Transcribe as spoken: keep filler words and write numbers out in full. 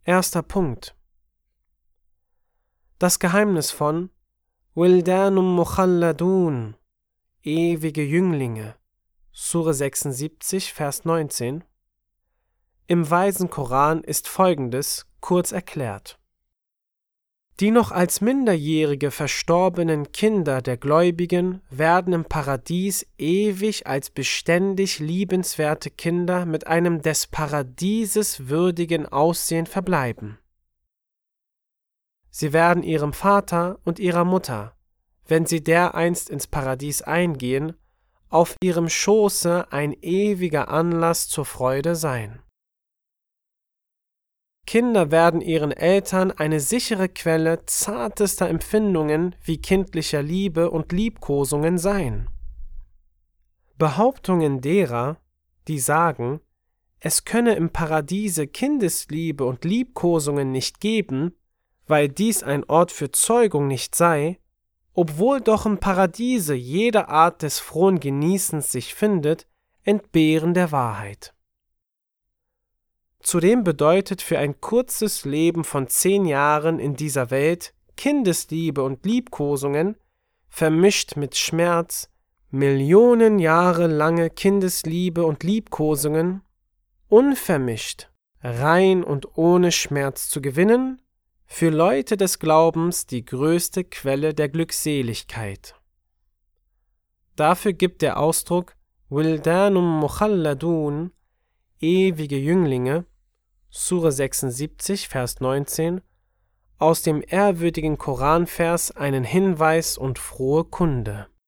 Erster Punkt. Das Geheimnis von Wildanum Mukhalladun, ewige Jünglinge, Sure sechsundsiebzig, Vers neunzehn. Im Weisen Koran ist Folgendes kurz erklärt. Die noch als Minderjährige verstorbenen Kinder der Gläubigen werden im Paradies ewig als beständig liebenswerte Kinder mit einem des Paradieses würdigen Aussehen verbleiben. Sie werden ihrem Vater und ihrer Mutter, wenn sie dereinst ins Paradies eingehen, auf ihrem Schoße ein ewiger Anlass zur Freude sein. Kinder werden ihren Eltern eine sichere Quelle zartester Empfindungen wie kindlicher Liebe und Liebkosungen sein. Behauptungen derer, die sagen, es könne im Paradiese Kindesliebe und Liebkosungen nicht geben, weil dies ein Ort für Zeugung nicht sei, obwohl doch im Paradiese jede Art des frohen Genießens sich findet, entbehren der Wahrheit. Zudem bedeutet für ein kurzes Leben von zehn Jahren in dieser Welt Kindesliebe und Liebkosungen, vermischt mit Schmerz, Millionen Jahre lange Kindesliebe und Liebkosungen, unvermischt, rein und ohne Schmerz zu gewinnen, für Leute des Glaubens die größte Quelle der Glückseligkeit. Dafür gibt der Ausdruck Wildanum Mukhalladun, ewige Jünglinge, Sure sechsundsiebzig, Vers neunzehn, aus dem ehrwürdigen Koranvers einen Hinweis und frohe Kunde.